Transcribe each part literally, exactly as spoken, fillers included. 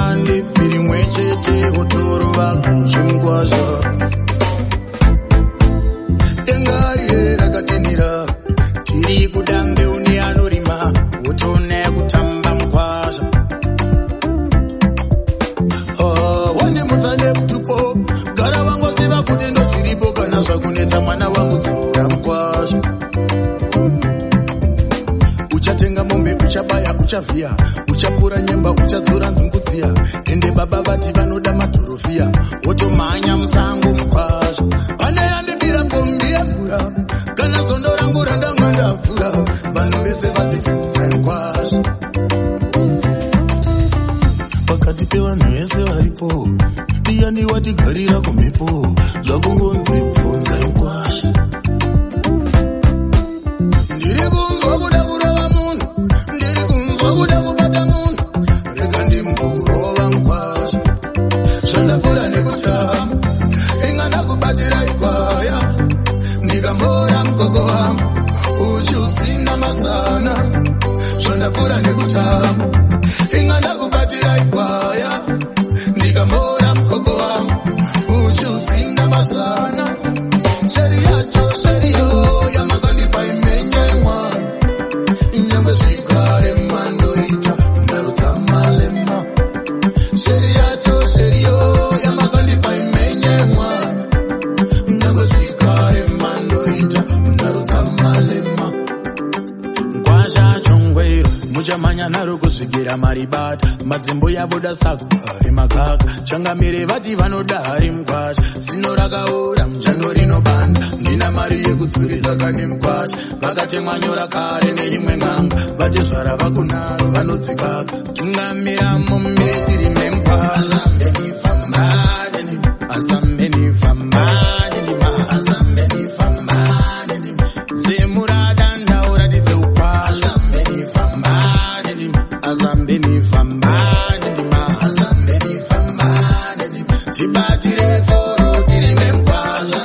handi piri mwechete utoro vakuzvimkwazva dengari rakatinira tiri kudange une anorima utone kutamba mkwazva wane mutsane mutupo gara vangoziva kuti ndozviripo kana zvakunetsa mwana wangu dzora mkwazva uchatenga mombe uchabaya uchavhiya uchapura nyemba uchadzora nzungudziya ende baba vati vanoda madhorofhiya wotomhanya musango mukwazva pane yandibira pombi yemvura kana zondo rangu randamwa ndavhura vanhu vese vatifundisai kwazvo pakati pevanhu vese varipo iyani watigarira kumhepo zvakungonzi bvunzai kwazvo ndiri kunzwa kuda kurova munhu ndiri kunzwa kuda kubata munhu rega ndimbokurova mukwazvo zvandapfuura nekutama inga ndakubatira ikwaya ndikambora mugogo wangu uchi usina masana zvandapfuura nekutama inga ndakubatira ikwaya ndikambora mugogo wangu uchi usina masana sheri yacho sheriyo yamakandipa imenye mwana inyangwe zvikare mandoita ndarutsa malema sheri yacho sheriyo yamakandipa imenye mwana inyangwe zvikare mandoita ndarutsa malema nkwazha chongwero muchamanya naro kusvikira maribata madzimbo yavoda sagari makaka changamire vati vanoda hari mkwazha zino rakaora muchando rinobanda ndina mari yekudzurisa kane mkwazha vakatemwa nyora kare neimwe ng'anga vati zvara vakunaro vanodzikaka tungamira mumbeti rime mkwazha tibatire foro tirime mkwazha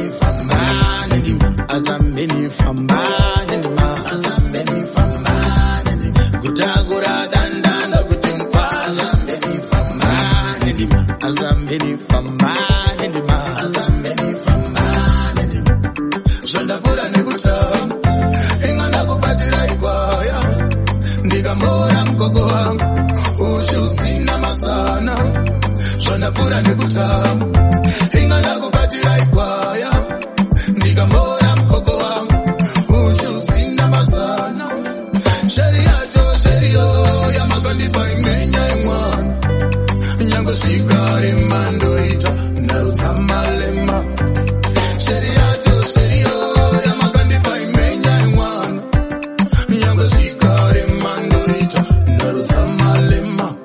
azambeni fambane ndima azambeni fambane kutagura dandanda kuti mkwazha fambane ndima azambeni fambane ndima azambeni fambane ndima zvandapfuura nekutama inga ndakubatira ikwaya ndikambora mugogo wangu uchi usina masana zvandapfuura nekutama inga ndakubatira ikwaya ndikambora mugogo wangu uchi usina masana sheri yacho sheriyo yamakandipa imenya yemwana nyangwe zvikare mandoita ndarutsa malema sheri yacho sheriyo yamakandipa imenya yemwana nyangwe zvikare mandoita ndarutsa malema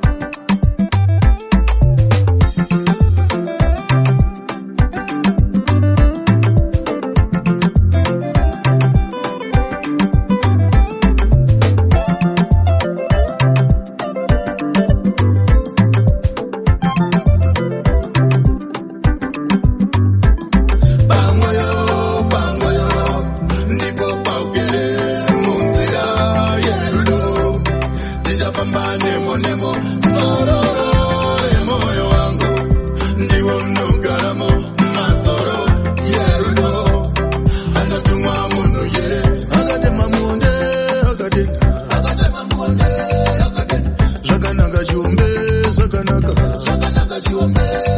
Zvakanaka chiombe, zvakanaka, zvakanaka chiombe.